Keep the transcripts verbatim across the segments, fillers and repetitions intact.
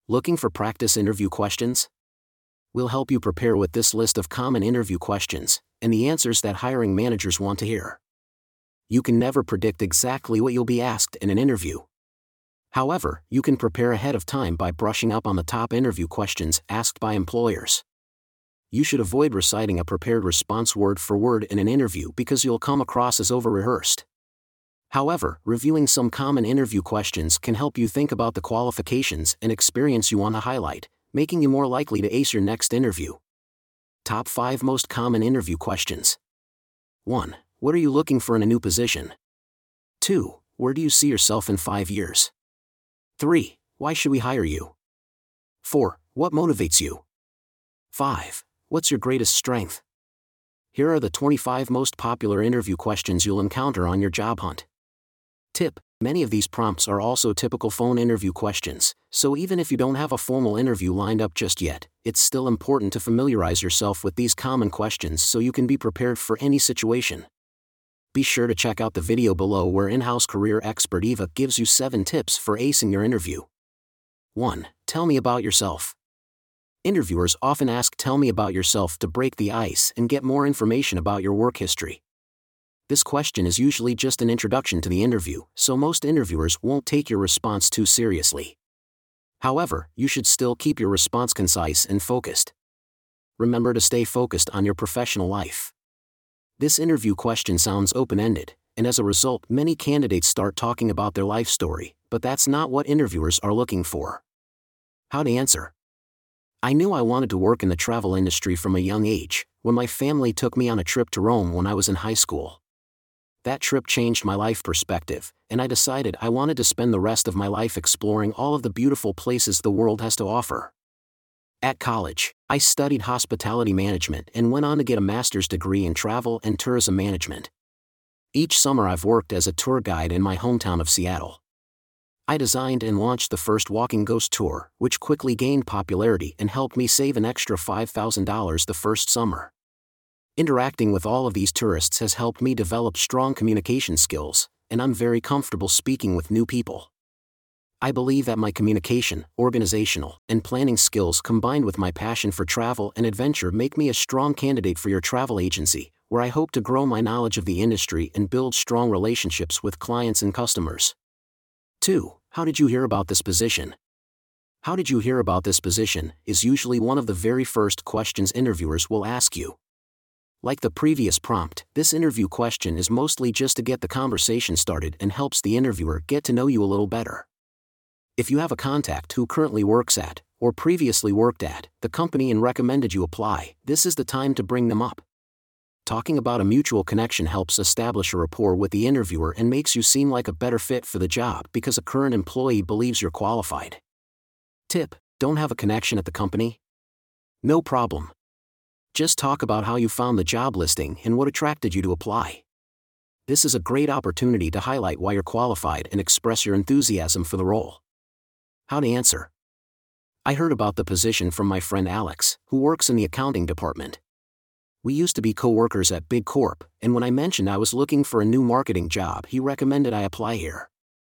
Looking for practice interview questions? We'll help you prepare with this list of common interview questions, and the answers that hiring managers want to hear. You can never predict exactly what you'll be asked in an interview. However, you can prepare ahead of time by brushing up on the top interview questions asked by employers. You should avoid reciting a prepared response word for word in an interview because you'll come across as over-rehearsed. However, reviewing some common interview questions can help you think about the qualifications and experience you want to highlight, making you more likely to ace your next interview. Top five most common interview questions. one. What are you looking for in a new position? two. Where do you see yourself in five years? three. Why should we hire you? four. What motivates you? five. What's your greatest strength? Here are the twenty-five most popular interview questions you'll encounter on your job hunt. Tip: many of these prompts are also typical phone interview questions, so even if you don't have a formal interview lined up just yet, it's still important to familiarize yourself with these common questions so you can be prepared for any situation. Be sure to check out the video below where in-house career expert Eva gives you seven tips for acing your interview. one. Tell me about yourself. Interviewers often ask "tell me about yourself" to break the ice and get more information about your work history. This question is usually just an introduction to the interview, so most interviewers won't take your response too seriously. However, you should still keep your response concise and focused. Remember to stay focused on your professional life. This interview question sounds open-ended, and as a result, many candidates start talking about their life story, but that's not what interviewers are looking for. How to answer. I knew I wanted to work in the travel industry from a young age, when my family took me on a trip to Rome when I was in high school. That trip changed my life perspective, and I decided I wanted to spend the rest of my life exploring all of the beautiful places the world has to offer. At college, I studied hospitality management and went on to get a master's degree in travel and tourism management. Each summer I've worked as a tour guide in my hometown of Seattle. I designed and launched the first Walking Ghost tour, which quickly gained popularity and helped me save an extra five thousand dollars the first summer. Interacting with all of these tourists has helped me develop strong communication skills, and I'm very comfortable speaking with new people. I believe that my communication, organizational, and planning skills combined with my passion for travel and adventure make me a strong candidate for your travel agency, where I hope to grow my knowledge of the industry and build strong relationships with clients and customers. two. How did you hear about this position? How did you hear about this position is usually one of the very first questions interviewers will ask you. Like the previous prompt, this interview question is mostly just to get the conversation started and helps the interviewer get to know you a little better. If you have a contact who currently works at, or previously worked at, the company and recommended you apply, this is the time to bring them up. Talking about a mutual connection helps establish a rapport with the interviewer and makes you seem like a better fit for the job because a current employee believes you're qualified. Tip: don't have a connection at the company? No problem. Just talk about how you found the job listing and what attracted you to apply. This is a great opportunity to highlight why you're qualified and express your enthusiasm for the role. How to answer. I heard about the position from my friend Alex, who works in the accounting department. We used to be co-workers at Big Corp, and when I mentioned I was looking for a new marketing job, he recommended I apply here.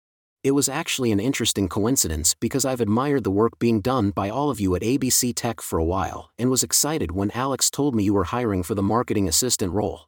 It was actually an interesting coincidence because I've admired the work being done by all of you at A B C Tech for a while and was excited when Alex told me you were hiring for the marketing assistant role.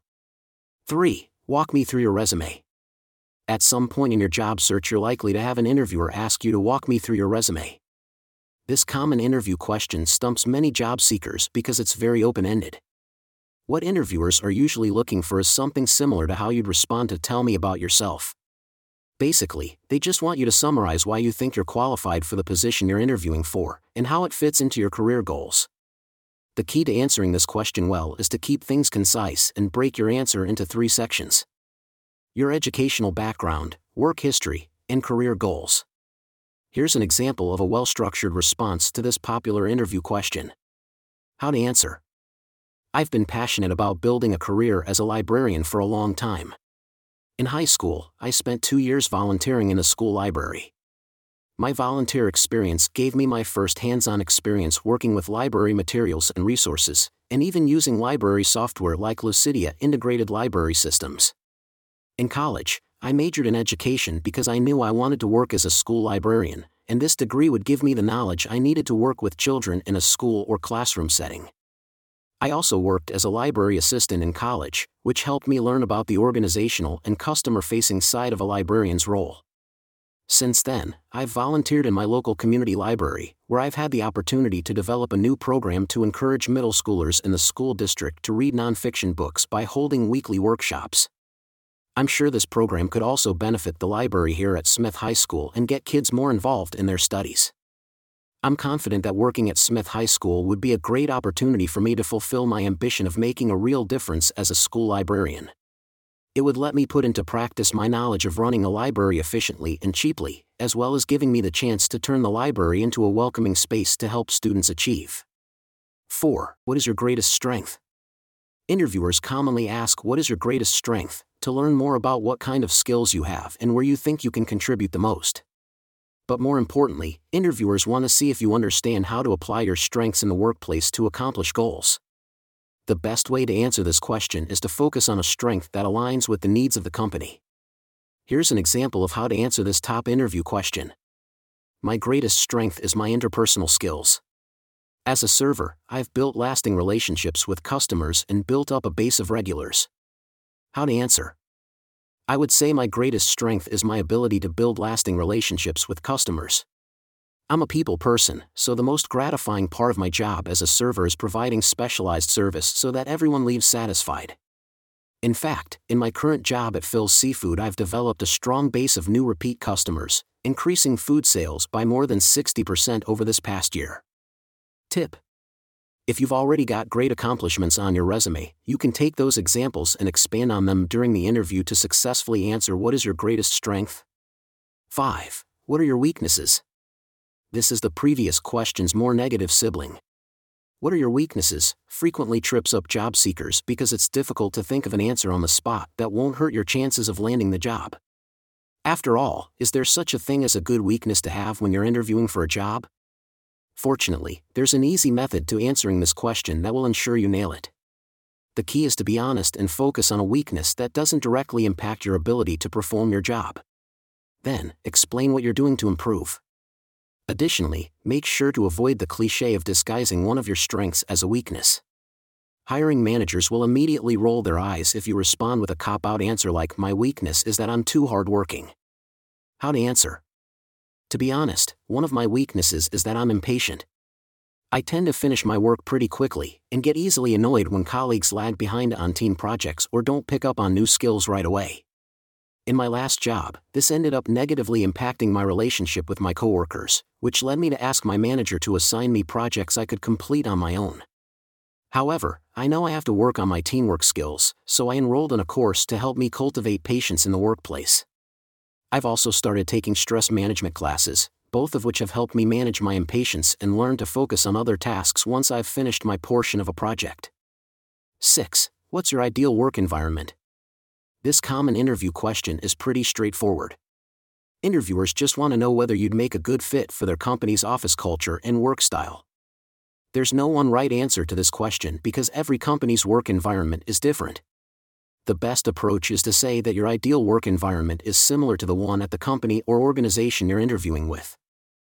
three. Walk me through your resume. At some point in your job search, you're likely to have an interviewer ask you to walk me through your resume. This common interview question stumps many job seekers because it's very open-ended. What interviewers are usually looking for is something similar to how you'd respond to "tell me about yourself." Basically, they just want you to summarize why you think you're qualified for the position you're interviewing for, and how it fits into your career goals. The key to answering this question well is to keep things concise and break your answer into three sections: your educational background, work history, and career goals. Here's an example of a well-structured response to this popular interview question. How to answer. I've been passionate about building a career as a librarian for a long time. In high school, I spent two years volunteering in a school library. My volunteer experience gave me my first hands-on experience working with library materials and resources, and even using library software like Lucidia integrated library systems. In college, I majored in education because I knew I wanted to work as a school librarian, and this degree would give me the knowledge I needed to work with children in a school or classroom setting. I also worked as a library assistant in college, which helped me learn about the organizational and customer-facing side of a librarian's role. Since then, I've volunteered in my local community library, where I've had the opportunity to develop a new program to encourage middle schoolers in the school district to read nonfiction books by holding weekly workshops. I'm sure this program could also benefit the library here at Smith High School and get kids more involved in their studies. I'm confident that working at Smith High School would be a great opportunity for me to fulfill my ambition of making a real difference as a school librarian. It would let me put into practice my knowledge of running a library efficiently and cheaply, as well as giving me the chance to turn the library into a welcoming space to help students achieve. four. What is your greatest strength? Interviewers commonly ask what is your greatest strength, to learn more about what kind of skills you have and where you think you can contribute the most. But more importantly, interviewers want to see if you understand how to apply your strengths in the workplace to accomplish goals. The best way to answer this question is to focus on a strength that aligns with the needs of the company. Here's an example of how to answer this top interview question. My greatest strength is my interpersonal skills. As a server, I've built lasting relationships with customers and built up a base of regulars. How to answer? I would say my greatest strength is my ability to build lasting relationships with customers. I'm a people person, so the most gratifying part of my job as a server is providing specialized service so that everyone leaves satisfied. In fact, in my current job at Phil's Seafood, I've developed a strong base of new repeat customers, increasing food sales by more than sixty percent over this past year. Tip: if you've already got great accomplishments on your resume, you can take those examples and expand on them during the interview to successfully answer what is your greatest strength. five. What are your weaknesses? This is the previous question's more negative sibling. What are your weaknesses? Frequently trips up job seekers because it's difficult to think of an answer on the spot that won't hurt your chances of landing the job. After all, is there such a thing as a good weakness to have when you're interviewing for a job? Fortunately, there's an easy method to answering this question that will ensure you nail it. The key is to be honest and focus on a weakness that doesn't directly impact your ability to perform your job. Then, explain what you're doing to improve. Additionally, make sure to avoid the cliché of disguising one of your strengths as a weakness. Hiring managers will immediately roll their eyes if you respond with a cop-out answer like, "My weakness is that I'm too hardworking." How to answer? To be honest, one of my weaknesses is that I'm impatient. I tend to finish my work pretty quickly, and get easily annoyed when colleagues lag behind on team projects or don't pick up on new skills right away. In my last job, this ended up negatively impacting my relationship with my coworkers, which led me to ask my manager to assign me projects I could complete on my own. However, I know I have to work on my teamwork skills, so I enrolled in a course to help me cultivate patience in the workplace. I've also started taking stress management classes, both of which have helped me manage my impatience and learn to focus on other tasks once I've finished my portion of a project. six. What's your ideal work environment? This common interview question is pretty straightforward. Interviewers just want to know whether you'd make a good fit for their company's office culture and work style. There's no one right answer to this question because every company's work environment is different. The best approach is to say that your ideal work environment is similar to the one at the company or organization you're interviewing with.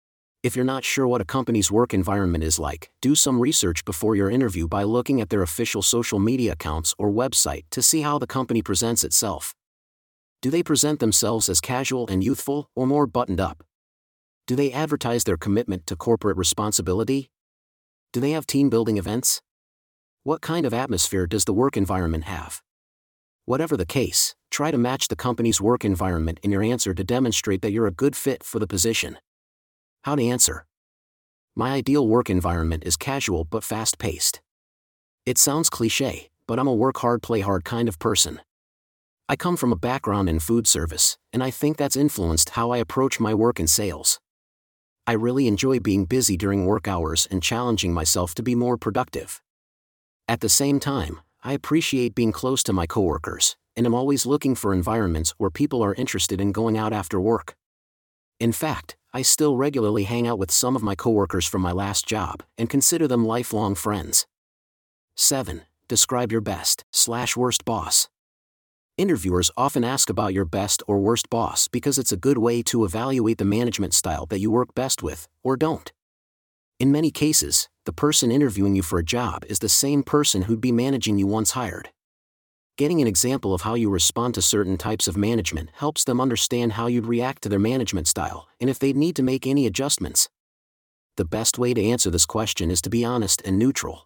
If you're not sure what a company's work environment is like, do some research before your interview by looking at their official social media accounts or website to see how the company presents itself. Do they present themselves as casual and youthful, or more buttoned up? Do they advertise their commitment to corporate responsibility? Do they have team-building events? What kind of atmosphere does the work environment have? Whatever the case, try to match the company's work environment in your answer to demonstrate that you're a good fit for the position. How to answer? My ideal work environment is casual but fast-paced. It sounds cliché, but I'm a work hard, play hard kind of person. I come from a background in food service, and I think that's influenced how I approach my work in sales. I really enjoy being busy during work hours and challenging myself to be more productive. At the same time, I appreciate being close to my coworkers, and am always looking for environments where people are interested in going out after work. In fact, I still regularly hang out with some of my coworkers from my last job, and consider them lifelong friends. seven. Describe your best slash worst boss. Interviewers often ask about your best or worst boss because it's a good way to evaluate the management style that you work best with, or don't. In many cases, the person interviewing you for a job is the same person who'd be managing you once hired. Getting an example of how you respond to certain types of management helps them understand how you'd react to their management style and if they'd need to make any adjustments. The best way to answer this question is to be honest and neutral.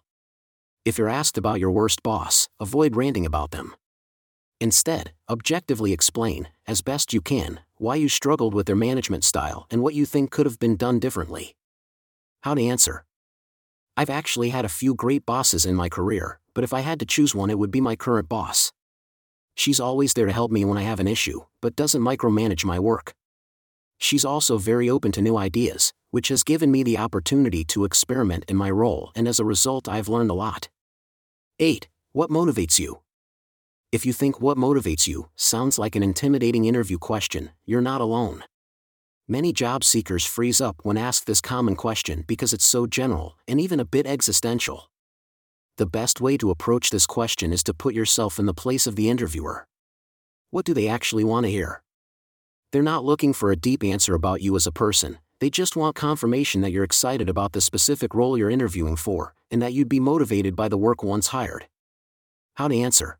If you're asked about your worst boss, avoid ranting about them. Instead, objectively explain, as best you can, why you struggled with their management style and what you think could have been done differently. How to answer. I've actually had a few great bosses in my career, but if I had to choose one, it would be my current boss. She's always there to help me when I have an issue, but doesn't micromanage my work. She's also very open to new ideas, which has given me the opportunity to experiment in my role, and as a result I've learned a lot. eight. What motivates you? If you think what motivates you sounds like an intimidating interview question, you're not alone. Many job seekers freeze up when asked this common question because it's so general and even a bit existential. The best way to approach this question is to put yourself in the place of the interviewer. What do they actually want to hear? They're not looking for a deep answer about you as a person, they just want confirmation that you're excited about the specific role you're interviewing for, and that you'd be motivated by the work once hired. How to answer.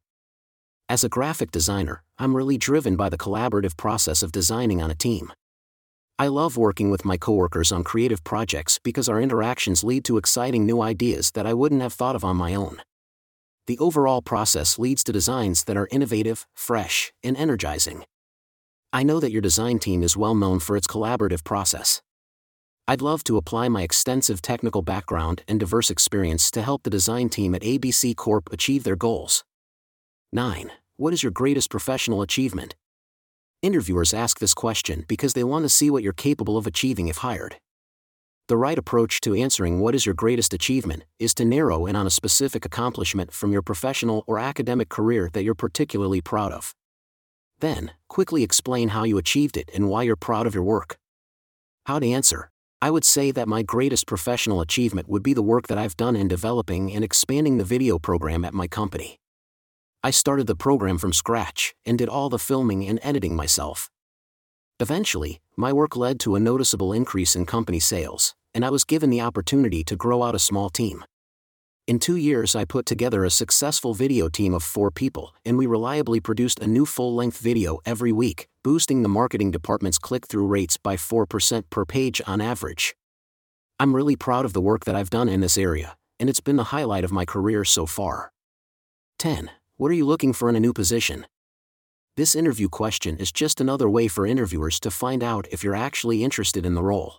As a graphic designer, I'm really driven by the collaborative process of designing on a team. I love working with my coworkers on creative projects because our interactions lead to exciting new ideas that I wouldn't have thought of on my own. The overall process leads to designs that are innovative, fresh, and energizing. I know that your design team is well known for its collaborative process. I'd love to apply my extensive technical background and diverse experience to help the design team at A B C Corp achieve their goals. nine. What is your greatest professional achievement? Interviewers ask this question because they want to see what you're capable of achieving if hired. The right approach to answering what is your greatest achievement is to narrow in on a specific accomplishment from your professional or academic career that you're particularly proud of. Then, quickly explain how you achieved it and why you're proud of your work. How to answer. I would say that my greatest professional achievement would be the work that I've done in developing and expanding the video program at my company. I started the program from scratch and did all the filming and editing myself. Eventually, my work led to a noticeable increase in company sales, and I was given the opportunity to grow out a small team. In two years I put together a successful video team of four people, and we reliably produced a new full-length video every week, boosting the marketing department's click-through rates by four percent per page on average. I'm really proud of the work that I've done in this area, and it's been the highlight of my career so far. ten. What are you looking for in a new position? This interview question is just another way for interviewers to find out if you're actually interested in the role.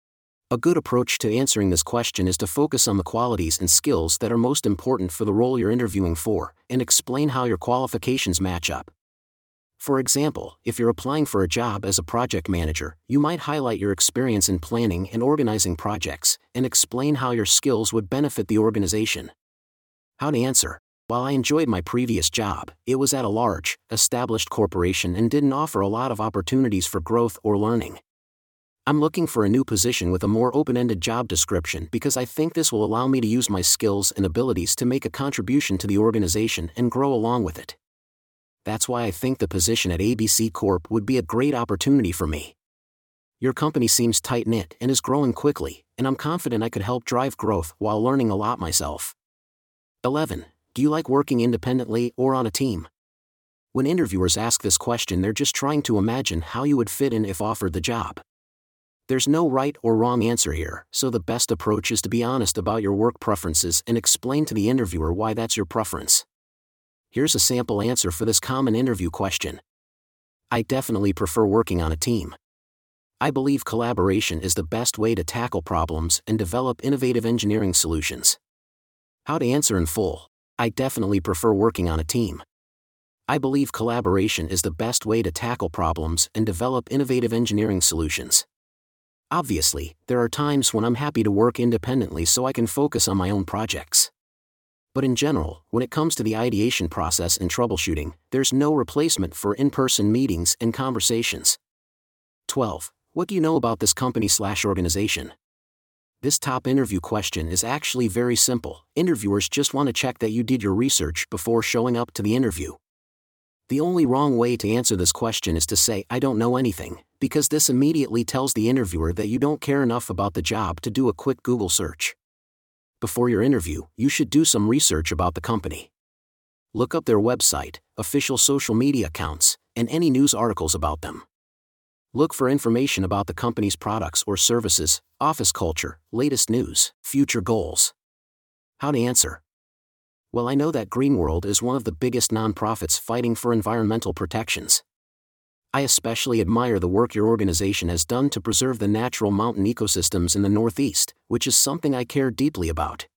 A good approach to answering this question is to focus on the qualities and skills that are most important for the role you're interviewing for, and explain how your qualifications match up. For example, if you're applying for a job as a project manager, you might highlight your experience in planning and organizing projects, and explain how your skills would benefit the organization. How to answer. While I enjoyed my previous job, it was at a large, established corporation and didn't offer a lot of opportunities for growth or learning. I'm looking for a new position with a more open-ended job description because I think this will allow me to use my skills and abilities to make a contribution to the organization and grow along with it. That's why I think the position at A B C Corp would be a great opportunity for me. Your company seems tight-knit and is growing quickly, and I'm confident I could help drive growth while learning a lot myself. eleven. Do you like working independently or on a team? When interviewers ask this question, they're just trying to imagine how you would fit in if offered the job. There's no right or wrong answer here, so the best approach is to be honest about your work preferences and explain to the interviewer why that's your preference. Here's a sample answer for this common interview question. I definitely prefer working on a team. I believe collaboration is the best way to tackle problems and develop innovative engineering solutions. How to answer in full. I definitely prefer working on a team. I believe collaboration is the best way to tackle problems and develop innovative engineering solutions. Obviously, there are times when I'm happy to work independently so I can focus on my own projects. But in general, when it comes to the ideation process and troubleshooting, there's no replacement for in-person meetings and conversations. twelve. What do you know about this company slash organization? This top interview question is actually very simple. Interviewers just want to check that you did your research before showing up to the interview. The only wrong way to answer this question is to say, "I don't know anything," because this immediately tells the interviewer that you don't care enough about the job to do a quick Google search. Before your interview, you should do some research about the company. Look up their website, official social media accounts, and any news articles about them. Look for information about the company's products or services, office culture, latest news, future goals. How to answer? Well, I know that Greenworld is one of the biggest nonprofits fighting for environmental protections. I especially admire the work your organization has done to preserve the natural mountain ecosystems in the Northeast, which is something I care deeply about.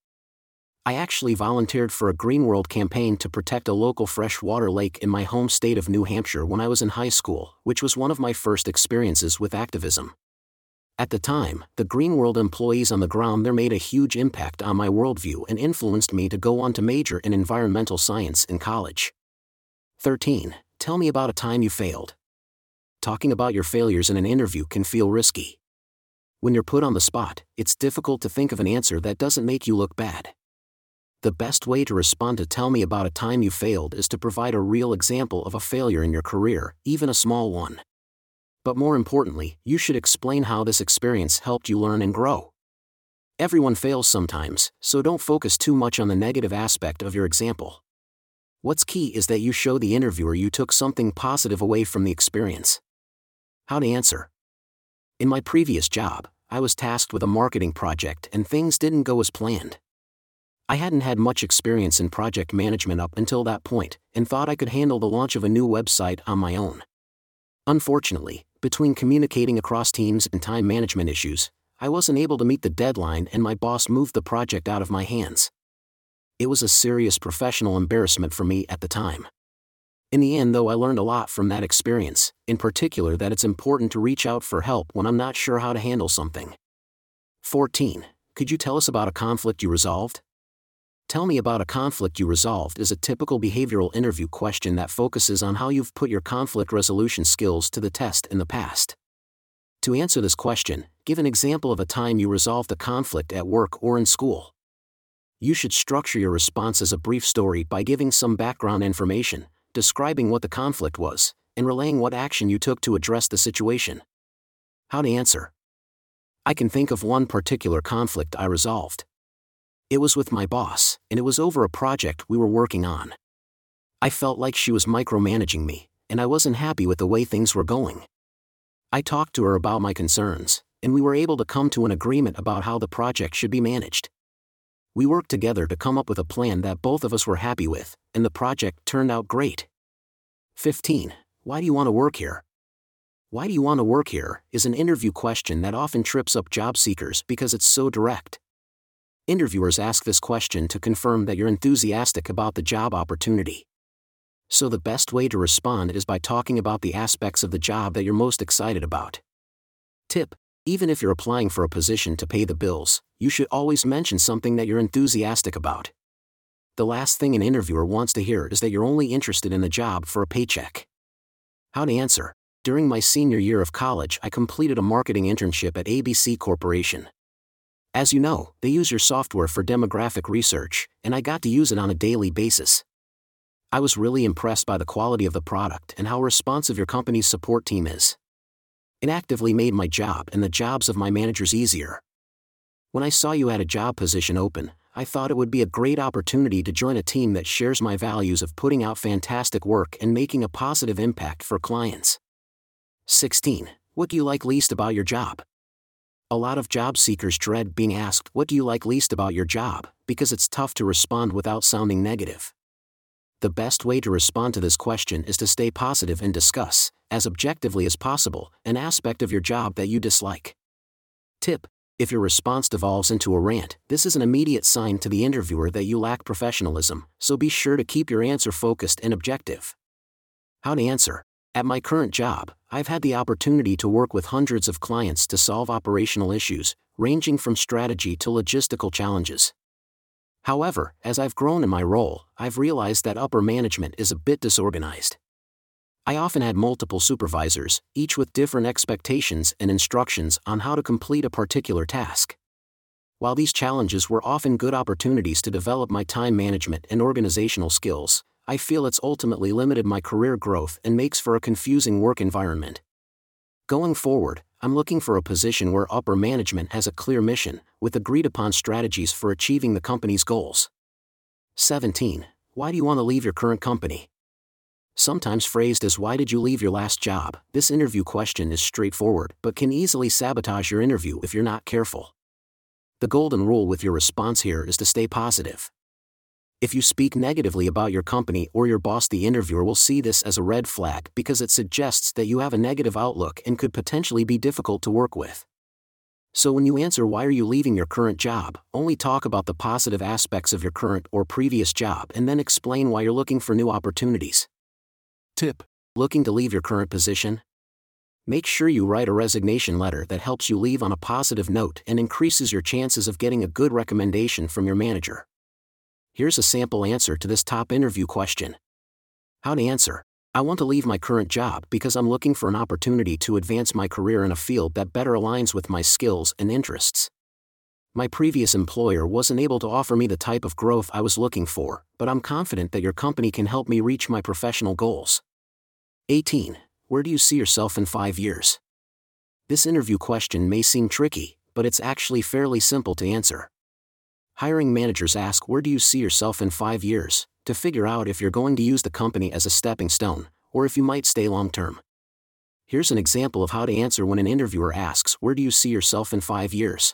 I actually volunteered for a Greenworld campaign to protect a local freshwater lake in my home state of New Hampshire when I was in high school, which was one of my first experiences with activism. At the time, the Greenworld employees on the ground there made a huge impact on my worldview and influenced me to go on to major in environmental science in college. thirteen. Tell me about a time you failed. Talking about your failures in an interview can feel risky. When you're put on the spot, it's difficult to think of an answer that doesn't make you look bad. The best way to respond to "tell me about a time you failed" is to provide a real example of a failure in your career, even a small one. But more importantly, you should explain how this experience helped you learn and grow. Everyone fails sometimes, so don't focus too much on the negative aspect of your example. What's key is that you show the interviewer you took something positive away from the experience. How to answer? In my previous job, I was tasked with a marketing project and things didn't go as planned. I hadn't had much experience in project management up until that point, and thought I could handle the launch of a new website on my own. Unfortunately, between communicating across teams and time management issues, I wasn't able to meet the deadline and my boss moved the project out of my hands. It was a serious professional embarrassment for me at the time. In the end, though, I learned a lot from that experience, in particular that it's important to reach out for help when I'm not sure how to handle something. fourteen. Could you tell us about a conflict you resolved? Tell me about a conflict you resolved is a typical behavioral interview question that focuses on how you've put your conflict resolution skills to the test in the past. To answer this question, give an example of a time you resolved a conflict at work or in school. You should structure your response as a brief story by giving some background information, describing what the conflict was, and relaying what action you took to address the situation. How to answer? I can think of one particular conflict I resolved. It was with my boss, and it was over a project we were working on. I felt like she was micromanaging me, and I wasn't happy with the way things were going. I talked to her about my concerns, and we were able to come to an agreement about how the project should be managed. We worked together to come up with a plan that both of us were happy with, and the project turned out great. fifteen. Why do you want to work here? Why do you want to work here is an interview question that often trips up job seekers because it's so direct. Interviewers ask this question to confirm that you're enthusiastic about the job opportunity. So the best way to respond is by talking about the aspects of the job that you're most excited about. Tip: even if you're applying for a position to pay the bills, you should always mention something that you're enthusiastic about. The last thing an interviewer wants to hear is that you're only interested in the job for a paycheck. How to answer? During my senior year of college, I completed a marketing internship at A B C Corporation. As you know, they use your software for demographic research, and I got to use it on a daily basis. I was really impressed by the quality of the product and how responsive your company's support team is. It actively made my job and the jobs of my managers easier. When I saw you had a job position open, I thought it would be a great opportunity to join a team that shares my values of putting out fantastic work and making a positive impact for clients. sixteen. What do you like least about your job? A lot of job seekers dread being asked, "What do you like least about your job?" because it's tough to respond without sounding negative. The best way to respond to this question is to stay positive and discuss, as objectively as possible, an aspect of your job that you dislike. Tip: if your response devolves into a rant, this is an immediate sign to the interviewer that you lack professionalism, so be sure to keep your answer focused and objective. How to answer? At my current job, I've had the opportunity to work with hundreds of clients to solve operational issues, ranging from strategy to logistical challenges. However, as I've grown in my role, I've realized that upper management is a bit disorganized. I often had multiple supervisors, each with different expectations and instructions on how to complete a particular task. While these challenges were often good opportunities to develop my time management and organizational skills, I feel it's ultimately limited my career growth and makes for a confusing work environment. Going forward, I'm looking for a position where upper management has a clear mission, with agreed-upon strategies for achieving the company's goals. seventeen. Why do you want to leave your current company? Sometimes phrased as "why did you leave your last job?" this interview question is straightforward but can easily sabotage your interview if you're not careful. The golden rule with your response here is to stay positive. If you speak negatively about your company or your boss, the interviewer will see this as a red flag because it suggests that you have a negative outlook and could potentially be difficult to work with. So when you answer "why are you leaving your current job," only talk about the positive aspects of your current or previous job and then explain why you're looking for new opportunities. Tip: looking to leave your current position? Make sure you write a resignation letter that helps you leave on a positive note and increases your chances of getting a good recommendation from your manager. Here's a sample answer to this top interview question. How to answer: I want to leave my current job because I'm looking for an opportunity to advance my career in a field that better aligns with my skills and interests. My previous employer wasn't able to offer me the type of growth I was looking for, but I'm confident that your company can help me reach my professional goals. eighteen. Where do you see yourself in five years? This interview question may seem tricky, but it's actually fairly simple to answer. Hiring managers ask "where do you see yourself in five years?" to figure out if you're going to use the company as a stepping stone, or if you might stay long-term. Here's an example of how to answer when an interviewer asks "where do you see yourself in five years?"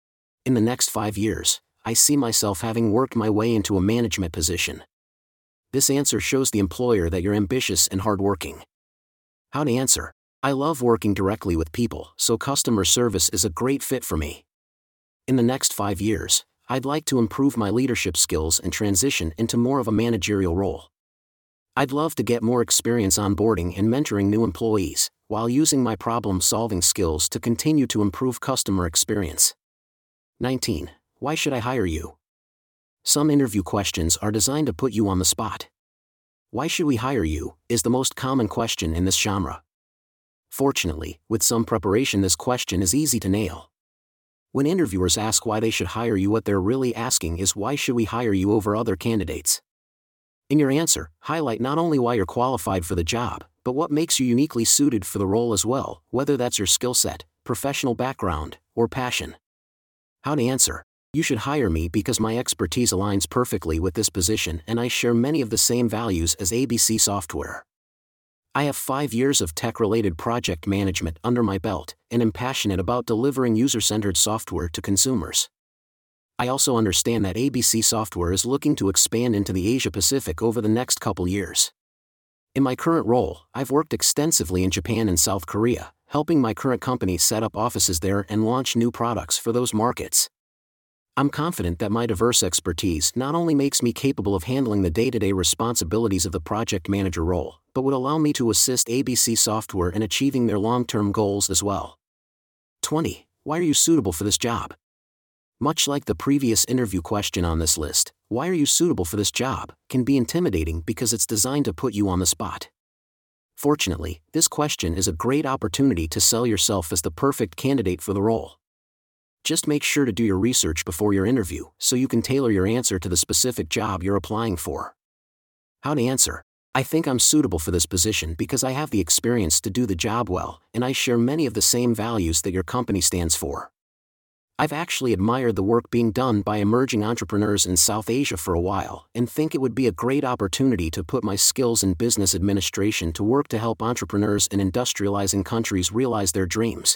In the next five years, I see myself having worked my way into a management position. This answer shows the employer that you're ambitious and hardworking. How to answer: I love working directly with people, so customer service is a great fit for me. In the next five years, I'd like to improve my leadership skills and transition into more of a managerial role. I'd love to get more experience onboarding and mentoring new employees, while using my problem-solving skills to continue to improve customer experience. nineteen. Why should I hire you? Some interview questions are designed to put you on the spot. "Why should we hire you?" is the most common question in this genre. Fortunately, with some preparation, this question is easy to nail. When interviewers ask why they should hire you, what they're really asking is "why should we hire you over other candidates?" In your answer, highlight not only why you're qualified for the job, but what makes you uniquely suited for the role as well, whether that's your skill set, professional background, or passion. How to answer: You should hire me because my expertise aligns perfectly with this position and I share many of the same values as A B C Software. I have five years of tech-related project management under my belt and am passionate about delivering user-centered software to consumers. I also understand that A B C Software is looking to expand into the Asia-Pacific over the next couple years. In my current role, I've worked extensively in Japan and South Korea, helping my current company set up offices there and launch new products for those markets. I'm confident that my diverse expertise not only makes me capable of handling the day-to-day responsibilities of the project manager role, but would allow me to assist A B C Software in achieving their long-term goals as well. twenty. Why are you suitable for this job? Much like the previous interview question on this list, "why are you suitable for this job?" can be intimidating because it's designed to put you on the spot. Fortunately, this question is a great opportunity to sell yourself as the perfect candidate for the role. Just make sure to do your research before your interview so you can tailor your answer to the specific job you're applying for. How to answer: I think I'm suitable for this position because I have the experience to do the job well, and I share many of the same values that your company stands for. I've actually admired the work being done by emerging entrepreneurs in South Asia for a while and think it would be a great opportunity to put my skills in business administration to work to help entrepreneurs in industrializing countries realize their dreams.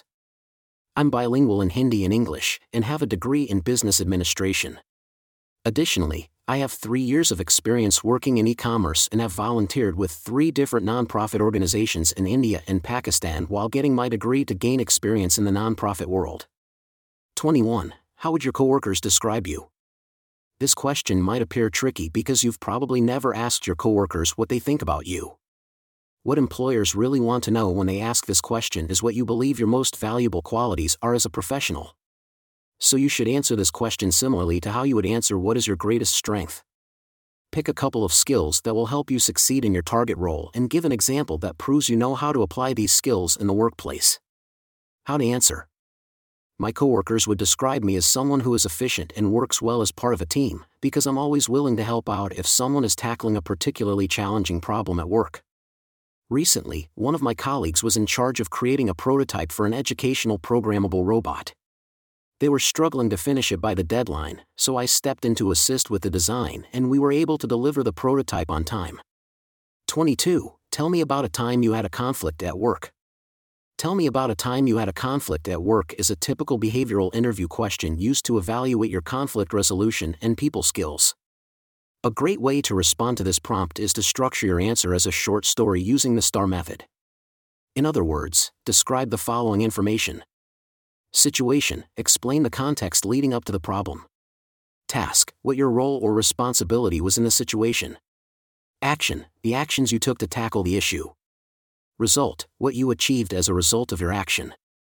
I'm bilingual in Hindi and English, and have a degree in business administration. Additionally, I have three years of experience working in e-commerce and have volunteered with three different nonprofit organizations in India and Pakistan while getting my degree to gain experience in the nonprofit world. twenty-one. How would your coworkers describe you? This question might appear tricky because you've probably never asked your coworkers what they think about you. What employers really want to know when they ask this question is what you believe your most valuable qualities are as a professional. So you should answer this question similarly to how you would answer "what is your greatest strength?" Pick a couple of skills that will help you succeed in your target role and give an example that proves you know how to apply these skills in the workplace. How to answer: My coworkers would describe me as someone who is efficient and works well as part of a team, because I'm always willing to help out if someone is tackling a particularly challenging problem at work. Recently, one of my colleagues was in charge of creating a prototype for an educational programmable robot. They were struggling to finish it by the deadline, so I stepped in to assist with the design and we were able to deliver the prototype on time. twenty-two. Tell me about a time you had a conflict at work. Tell me about a time you had a conflict at work is a typical behavioral interview question used to evaluate your conflict resolution and people skills. A great way to respond to this prompt is to structure your answer as a short story using the STAR method. In other words, describe the following information. Situation, explain the context leading up to the problem. Task, what your role or responsibility was in the situation. Action, the actions you took to tackle the issue. Result, what you achieved as a result of your action.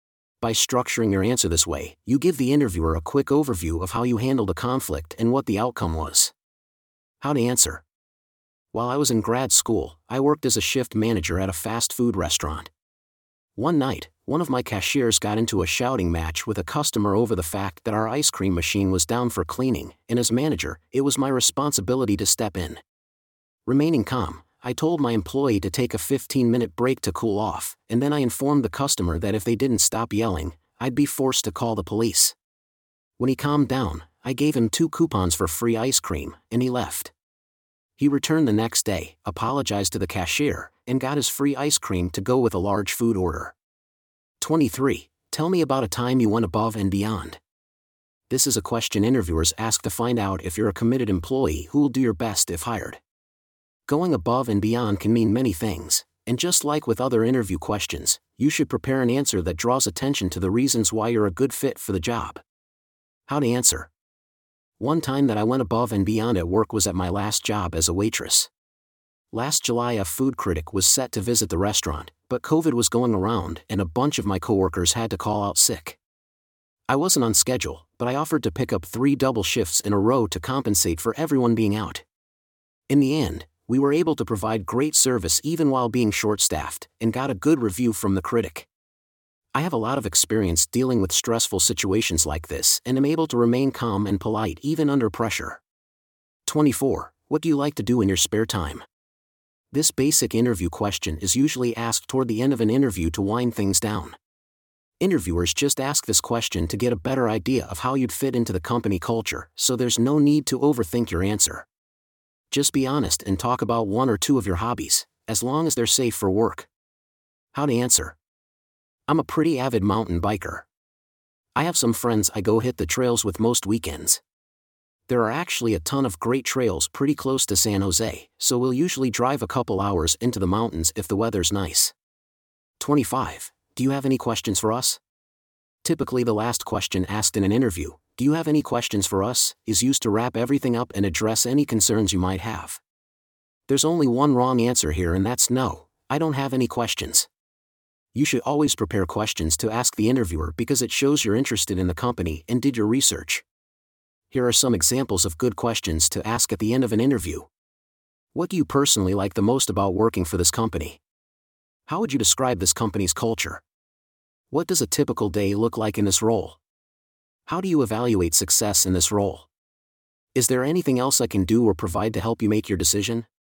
By structuring your answer this way, you give the interviewer a quick overview of how you handled a conflict and what the outcome was. How to answer. While I was in grad school, I worked as a shift manager at a fast food restaurant. One night, one of my cashiers got into a shouting match with a customer over the fact that our ice cream machine was down for cleaning, and as manager, it was my responsibility to step in. Remaining calm, I told my employee to take a fifteen-minute break to cool off, and then I informed the customer that if they didn't stop yelling, I'd be forced to call the police. When he calmed down, I gave him two coupons for free ice cream, and he left. He returned the next day, apologized to the cashier, and got his free ice cream to go with a large food order. twenty-three. Tell me about a time you went above and beyond. This is a question interviewers ask to find out if you're a committed employee who will do your best if hired. Going above and beyond can mean many things, and just like with other interview questions, you should prepare an answer that draws attention to the reasons why you're a good fit for the job. How to answer. One time that I went above and beyond at work was at my last job as a waitress. Last July a food critic was set to visit the restaurant, but COVID was going around and a bunch of my coworkers had to call out sick. I wasn't on schedule, but I offered to pick up three double shifts in a row to compensate for everyone being out. In the end, we were able to provide great service even while being short-staffed, and got a good review from the critic. I have a lot of experience dealing with stressful situations like this and am able to remain calm and polite even under pressure. twenty-four. What do you like to do in your spare time? This basic interview question is usually asked toward the end of an interview to wind things down. Interviewers just ask this question to get a better idea of how you'd fit into the company culture, so there's no need to overthink your answer. Just be honest and talk about one or two of your hobbies, as long as they're safe for work. How to answer. I'm a pretty avid mountain biker. I have some friends I go hit the trails with most weekends. There are actually a ton of great trails pretty close to San Jose, so we'll usually drive a couple hours into the mountains if the weather's nice. twenty-five. Do you have any questions for us? Typically the last question asked in an interview, "Do you have any questions for us?" is used to wrap everything up and address any concerns you might have. There's only one wrong answer here, and that's no, I don't have any questions. You should always prepare questions to ask the interviewer because it shows you're interested in the company and did your research. Here are some examples of good questions to ask at the end of an interview. What do you personally like the most about working for this company? How would you describe this company's culture? What does a typical day look like in this role? How do you evaluate success in this role? Is there anything else I can do or provide to help you make your decision?